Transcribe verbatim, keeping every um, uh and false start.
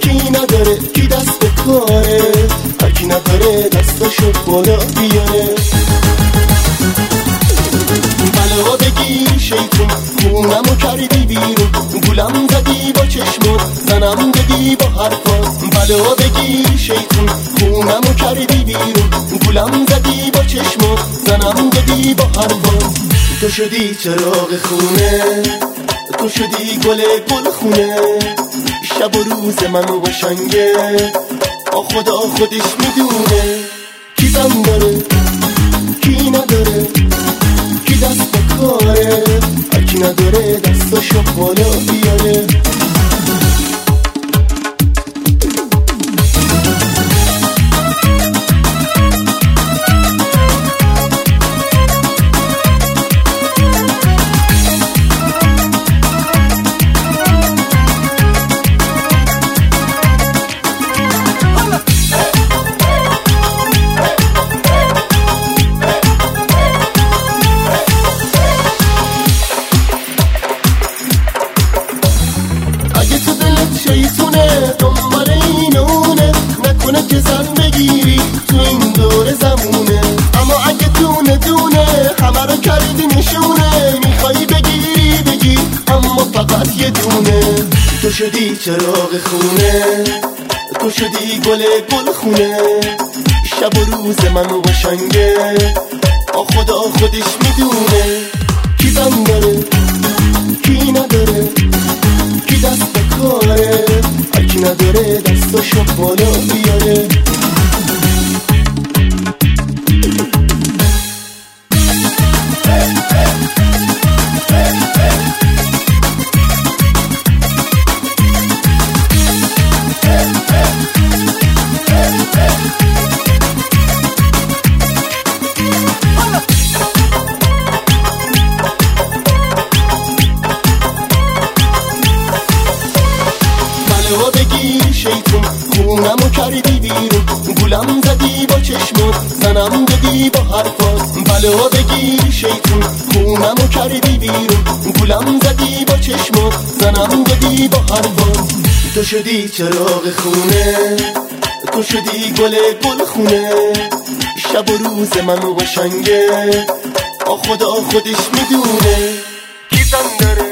کی نداره کی دست به کاره، هر کی نداره دستشو بالا بیاره. بلا بگیر شیطون خونمو کردی بیرون، گولم زدی با چشمات زنم دادی با حرفات. بلا بگیر شیطون خونمو کردی بیرون، گولم زدی با چشمات زنم دادی با حرفات. تو شدی چراغ خونه، تو شدی گل گل خونه، شب و روز منو باشنگه آ خدا خودش میدونه. کی زن داره کی نداره، کی دست به کاره، هر کی نداره دستاشو بالا بیاره. شیطونه دنبال اینونه، نکنه که زن بگیری تو این دور زمونه. اما اگه دونه دونه همه رو کردی نشونه، میخوایی بگیری بگی اما فقط یه دونه. تو شدی چراغ خونه، تو شدی گل گل خونه، شب و روز منو باشنگه آ خدا خودش میدونه. کی زن داره کی نداره، کی دست به کاره، هر کی نداره دستاشو بالا بیاره. بلا بگیر شیطون خونمو کردی بیرون، گولم زدی با چشمات زنم دادی با حرفات. بلا بگیر شیطون خونمو کردی بیرون، گولم زدی با چشمات زنم دادی با حرفات. تو شدی چراغ خونه، تو شدی گل گل خونه، شب و روز منو باشنگه آ خدا خودش میدونه. کی زن داره